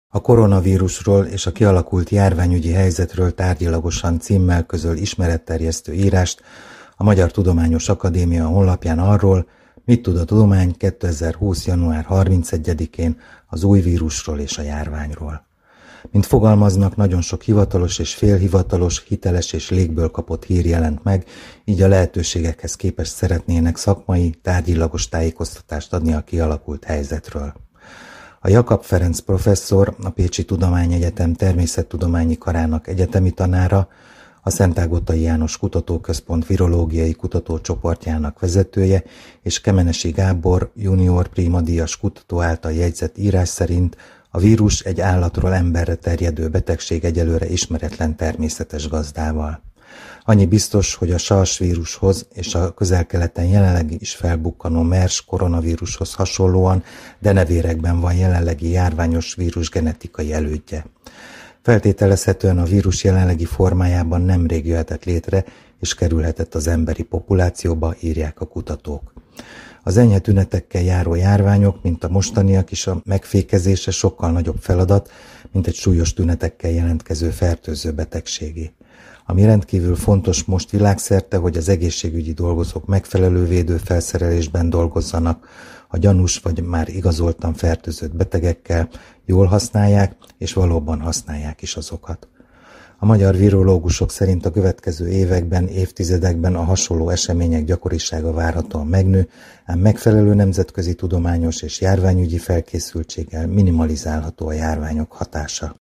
A koronavírusról és a kialakult járványügyi helyzetről tárgyilagosan címmel közöl ismeretterjesztő írást a Magyar Tudományos Akadémia honlapján arról, mit tud a tudomány 2020. január 31-én az új vírusról és a járványról. Mint fogalmaznak, nagyon sok hivatalos és félhivatalos, hiteles és légből kapott hír jelent meg, így a lehetőségekhez képest szeretnének szakmai, tárgyilagos tájékoztatást adni a kialakult helyzetről. A Jakab Ferenc professzor, a Pécsi Tudományegyetem természettudományi karának egyetemi tanára, a Szentágottai János Kutatóközpont virológiai kutatócsoportjának vezetője és Kemenesi Gábor junior primadíjas kutató által jegyzett írás szerint a vírus egy állatról emberre terjedő betegség egyelőre ismeretlen természetes gazdával. Annyi biztos, hogy a SARS vírushoz és a Közel-Keleten jelenleg is felbukkanó MERS koronavírushoz hasonlóan denevérekben van jelenlegi járványos vírus genetikai elődje. Feltételezhetően a vírus jelenlegi formájában nemrég jöhetett létre és kerülhetett az emberi populációba, írják a kutatók. Az enyhe tünetekkel járó járványok, mint a mostaniak is, a megfékezése sokkal nagyobb feladat, mint egy súlyos tünetekkel jelentkező fertőző betegségé. Ami rendkívül fontos most világszerte, hogy az egészségügyi dolgozók megfelelő védőfelszerelésben dolgozzanak, a gyanús vagy már igazoltan fertőzött betegekkel jól használják, és valóban használják is azokat. A magyar virológusok szerint a következő években, évtizedekben a hasonló események gyakorisága várhatóan megnő, ám megfelelő nemzetközi tudományos és járványügyi felkészültséggel minimalizálható a járványok hatása.